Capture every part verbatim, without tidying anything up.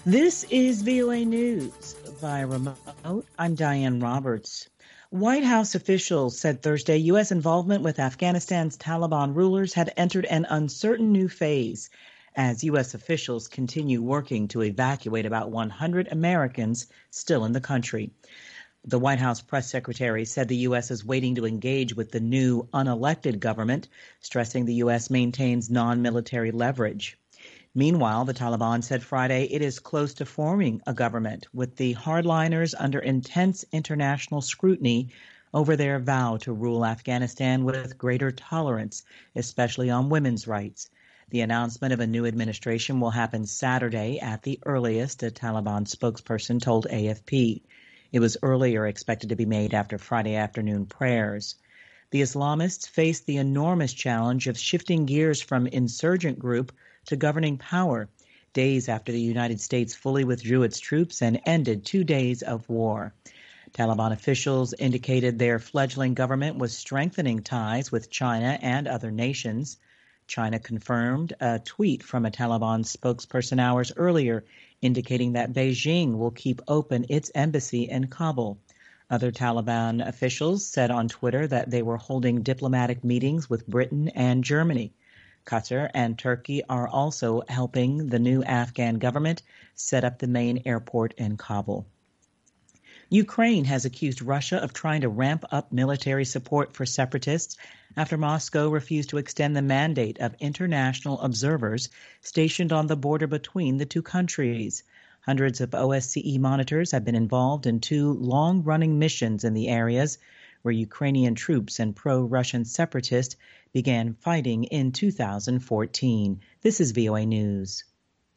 This is V O A News via remote. I'm Diane Roberts. White House officials said Thursday U S involvement with Afghanistan's Taliban rulers had entered an uncertain new phase as U S officials continue working to evacuate about one hundred Americans still in the country. The White House press secretary said the U S is waiting to engage with the new unelected government, stressing the U S maintains non-military leverage. Meanwhile, the Taliban said Friday it is close to forming a government with the hardliners under intense international scrutiny over their vow to rule Afghanistan with greater tolerance, especially on women's rights. The announcement of a new administration will happen Saturday at the earliest, a Taliban spokesperson told A F P. It was earlier expected to be made after Friday afternoon prayers. The Islamists face the enormous challenge of shifting gears from insurgent group to governing power, days after the United States fully withdrew its troops and ended two days of war. Taliban officials indicated their fledgling government was strengthening ties with China and other nations. China confirmed a tweet from a Taliban spokesperson hours earlier, indicating that Beijing will keep open its embassy in Kabul. Other Taliban officials said on Twitter that they were holding diplomatic meetings with Britain and Germany. Qatar and Turkey are also helping the new Afghan government set up the main airport in Kabul. Ukraine has accused Russia of trying to ramp up military support for separatists after Moscow refused to extend the mandate of international observers stationed on the border between the two countries. Hundreds of O S C E monitors have been involved in two long-running missions in the areas where Ukrainian troops and pro-Russian separatists began fighting in two thousand fourteen. This is V O A News.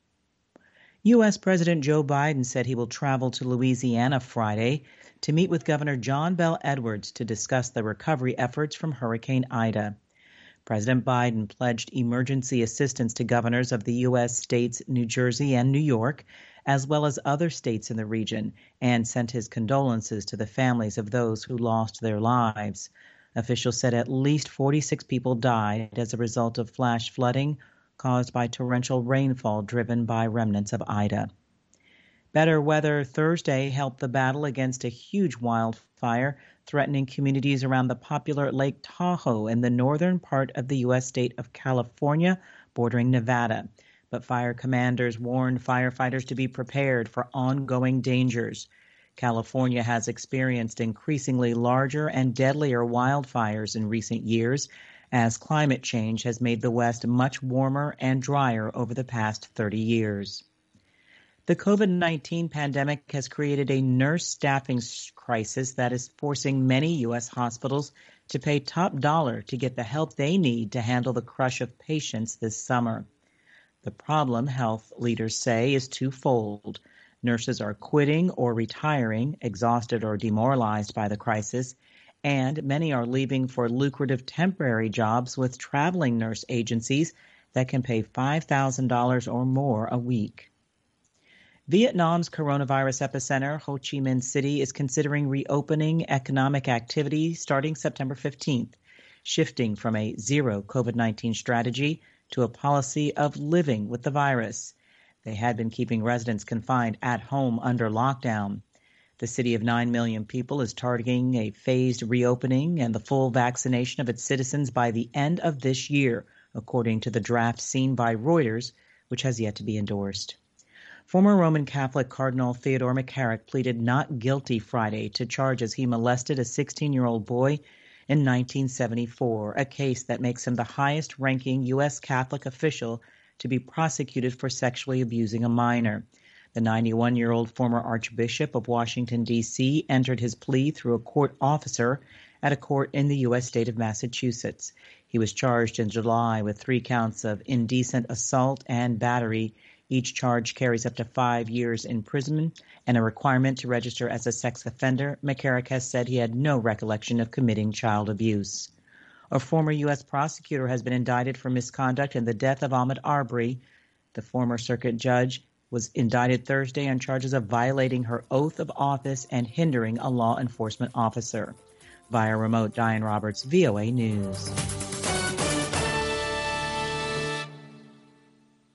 U S. President Joe Biden said he will travel to Louisiana Friday to meet with Governor John Bel Edwards to discuss the recovery efforts from Hurricane Ida. President Biden pledged emergency assistance to governors of the U S states New Jersey and New York, as well as other states in the region, and sent his condolences to the families of those who lost their lives. Officials said at least forty-six people died as a result of flash flooding caused by torrential rainfall driven by remnants of Ida. Better weather Thursday helped the battle against a huge wildfire threatening communities around the popular Lake Tahoe in the northern part of the U S state of California, bordering Nevada. But fire commanders warned firefighters to be prepared for ongoing dangers. California has experienced increasingly larger and deadlier wildfires in recent years as climate change has made the West much warmer and drier over the past thirty years. The COVID nineteen pandemic has created a nurse staffing crisis that is forcing many U S hospitals to pay top dollar to get the help they need to handle the crush of patients this summer. The problem, health leaders say, is twofold. Nurses are quitting or retiring, exhausted or demoralized by the crisis, and many are leaving for lucrative temporary jobs with traveling nurse agencies that can pay five thousand dollars or more a week. Vietnam's coronavirus epicenter, Ho Chi Minh City, is considering reopening economic activity starting September fifteenth, shifting from a zero COVID nineteen strategy to a policy of living with the virus. They had been keeping residents confined at home under lockdown. The city of nine million people is targeting a phased reopening and the full vaccination of its citizens by the end of this year, according to the draft seen by Reuters, which has yet to be endorsed. Former Roman Catholic Cardinal Theodore McCarrick pleaded not guilty Friday to charges he molested a sixteen-year-old boy in nineteen seventy-four, a case that makes him the highest-ranking U S Catholic official to be prosecuted for sexually abusing a minor. The ninety-one-year-old former Archbishop of Washington, D C entered his plea through a court officer at a court in the U S state of Massachusetts. He was charged in July with three counts of indecent assault and battery. Each charge carries up to five years imprisonment and a requirement to register as a sex offender. McCarrick has said he had no recollection of committing child abuse. A former U S prosecutor has been indicted for misconduct in the death of Ahmaud Arbery. The former circuit judge was indicted Thursday on charges of violating her oath of office and hindering a law enforcement officer. Via remote, Diane Roberts, V O A News.